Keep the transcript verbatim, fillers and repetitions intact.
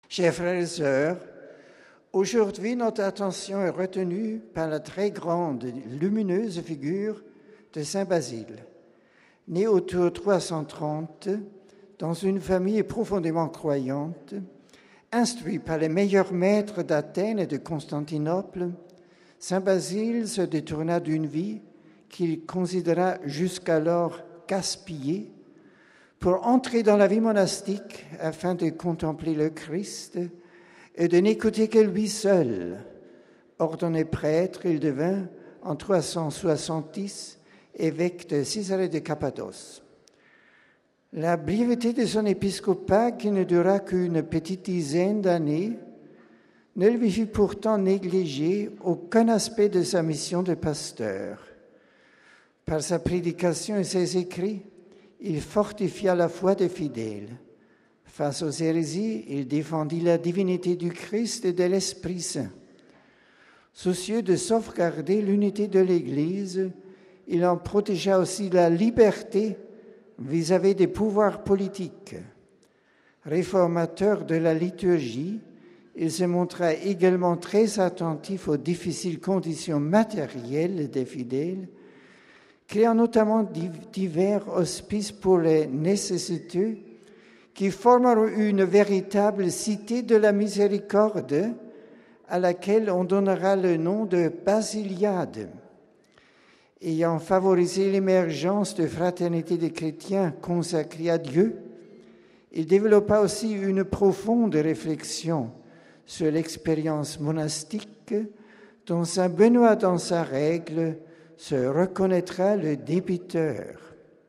Chers frères et sœurs, aujourd'hui notre attention est retenue par la très grande et lumineuse figure de Saint Basile. Né autour trois cent trente, dans une famille profondément croyante, instruit par les meilleurs maîtres d'Athènes et de Constantinople, Saint Basile se détourna d'une vie qu'il considéra jusqu'alors gaspillée pour entrer dans la vie monastique afin de contempler le Christ et de n'écouter que lui seul. Ordonné prêtre, il devint en trois cent soixante-dix évêque de Césarée de Cappadoce. La brièveté de son épiscopat, qui ne dura qu'une petite dizaine d'années, ne lui fit pourtant négliger aucun aspect de sa mission de pasteur. Par sa prédication et ses écrits, il fortifia la foi des fidèles. Face aux hérésies, il défendit la divinité du Christ et de l'Esprit Saint. Soucieux de sauvegarder l'unité de l'Église, il en protégea aussi la liberté vis-à-vis des pouvoirs politiques. Réformateur de la liturgie, il se montra également très attentif aux difficiles conditions matérielles des fidèles, créant notamment divers hospices pour les nécessiteux qui formeront une véritable cité de la miséricorde à laquelle on donnera le nom de Basiliade. Ayant favorisé l'émergence de fraternités des chrétiens consacrés à Dieu, il développa aussi une profonde réflexion sur l'expérience monastique dont saint Benoît dans sa règle se reconnaîtra le débiteur.